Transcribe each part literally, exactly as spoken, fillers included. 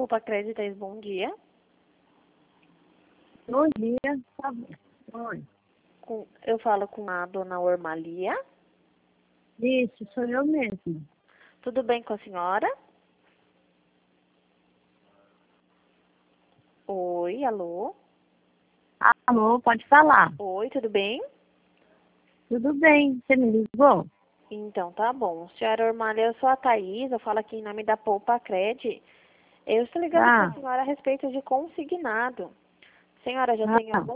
Poupa Créditos, bom dia. Bom dia. Tá bom. Oi. Com, eu falo com a dona Ormalia. Isso, sou eu mesmo. Tudo bem com a senhora? Oi, alô? Alô, pode falar. Oi, tudo bem? Tudo bem, você me ligou? Então, tá bom. Senhora Ormalia, eu sou a Thaís, eu falo aqui em nome da Poupa Cred. Eu estou ligando para Ah, a senhora a respeito de consignado. Senhora, já tem ah, algum?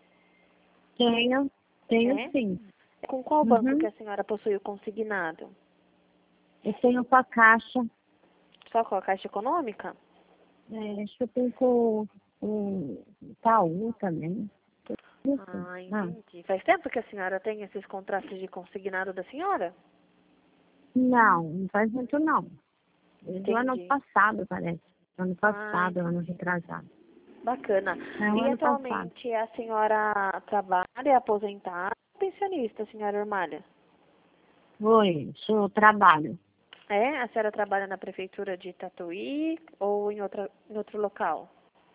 tenho, tenho É? sim. Com qual banco que Uhum. a senhora possui o consignado? Eu tenho com a Caixa, Só com a Caixa Econômica? é, acho que eu tenho com o Itaú também. Isso. Ah, Ah, entendi. Faz tempo que a senhora tem esses contratos de consignado da senhora? não, não faz muito não. É do ano Entendi. passado, parece. Ano Ah, passado, ano entendi. retrasado. Bacana. É o E ano passado. atualmente a senhora trabalha, é aposentada ou pensionista, senhora Ormalha? Oi, sou trabalho. É? A senhora trabalha na prefeitura de Tatuí ou em, outra, em outro local?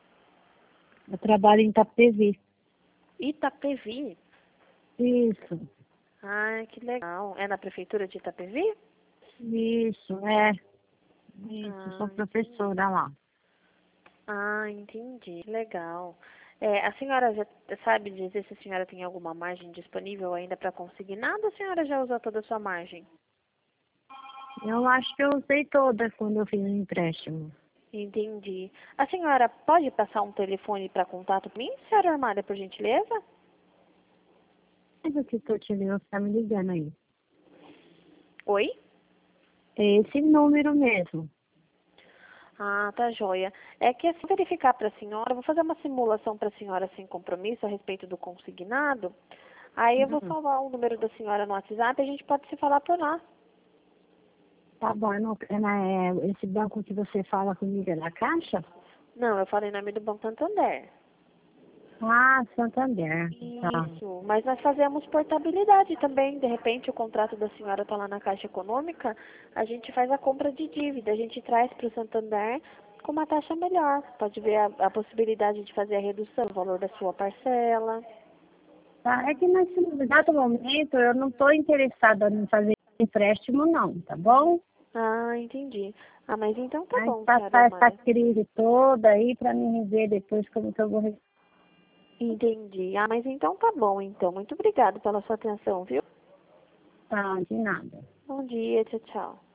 Eu trabalho em Itapevi. Itapevi? Isso, Ah, que legal. É na prefeitura de Itapevi? isso, é. Isso, sou Ah, entendi. professora lá. Ah, entendi. Legal. É, a senhora já sabe dizer se a senhora tem alguma margem disponível ainda para consignado ou a senhora já usou toda a sua margem? Eu acho que eu usei toda quando eu fiz o empréstimo. Entendi. A senhora pode passar um telefone para contato para mim, senhora Armália, por gentileza? Mas o que que eu te ligo, você tá me ligando aí? Oi? É esse número mesmo. Ah, tá joia. É que é só verificar para a senhora, eu vou fazer uma simulação para a senhora sem compromisso a respeito do consignado. Aí eu vou Uhum. salvar o número da senhora no WhatsApp e a gente pode se falar por lá. Tá bom, eu não, é, na- é, esse banco que você fala comigo é da Caixa? Não, eu falei em nome do Banco Santander. Ah, Santander. Tá, Isso, mas nós fazemos portabilidade também. De repente, o contrato da senhora está lá na Caixa Econômica, a gente faz a compra de dívida, a gente traz para o Santander com uma taxa melhor. Pode ver a, a possibilidade de fazer a redução do valor da sua parcela. tá. É que nesse exato momento eu não estou interessada em fazer empréstimo não, tá bom? Ah, entendi. Ah, mas então tá Aí bom, senhora passar essa Armália. crise toda aí para mim ver depois como que eu vou. Entendi. Ah, mas então tá bom, então. Muito obrigada pela sua atenção, viu? Tá, de nada. Bom dia, tchau, tchau.